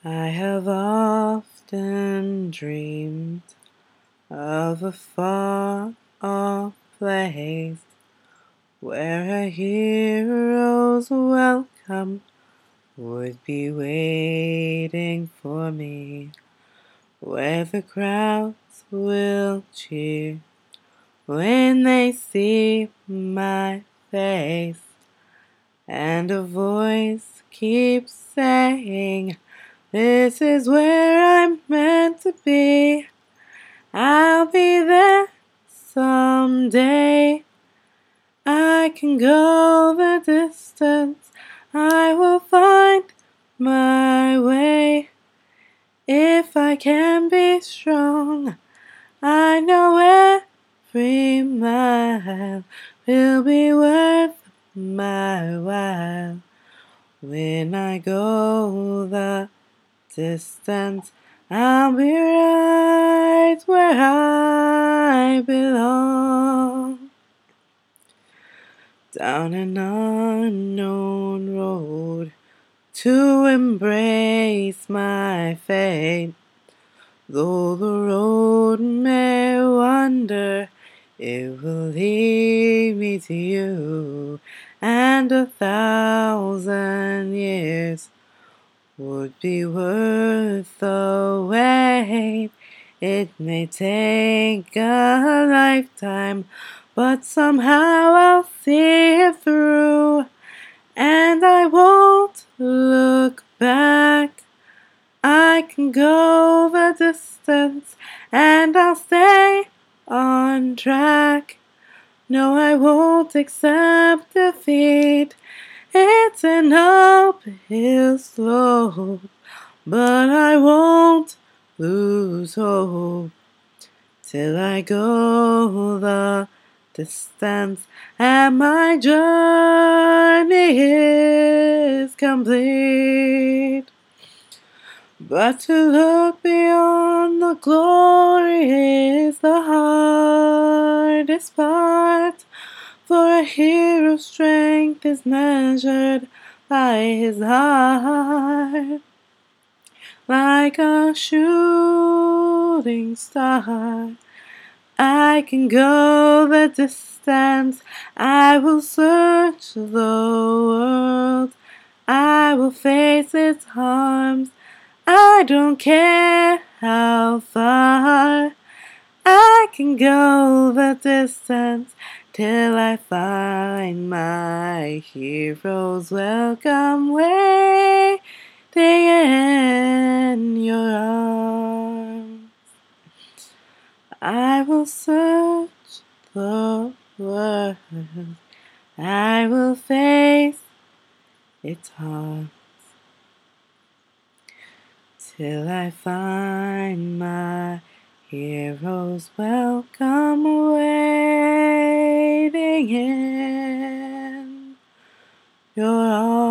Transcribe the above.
I have often dreamed of a far-off place where a hero's welcome would be waiting for me, where the crowds will cheer when they see my face, and a voice keeps saying, "This is where I'm meant to be. I'll be there someday. I can go the distance. I will find my way. If I can be strong, I know every mile will be worth my while. When I go the distance, I'll be right where I belong." Down an unknown road to embrace my fate, though the road may wander, it will lead me to you, and 1,000 years would be worth the wait. It may take a lifetime, but somehow I'll see it through, and I won't look back. I can go the distance, and I'll stay on track. No, I won't accept defeat. It's an uphill slope, but I won't lose hope till I go the distance and my journey is complete. But to look beyond the glory is the hardest part, for a hero's strength is measured by his heart. Like a shooting star, I can go the distance. I will search the world. I will face its harms. I don't care how far. I can go the distance till I find my hero's welcome waiting in your arms. I will search the world. I will face its harms till I find my hero's welcome waiting in your arms.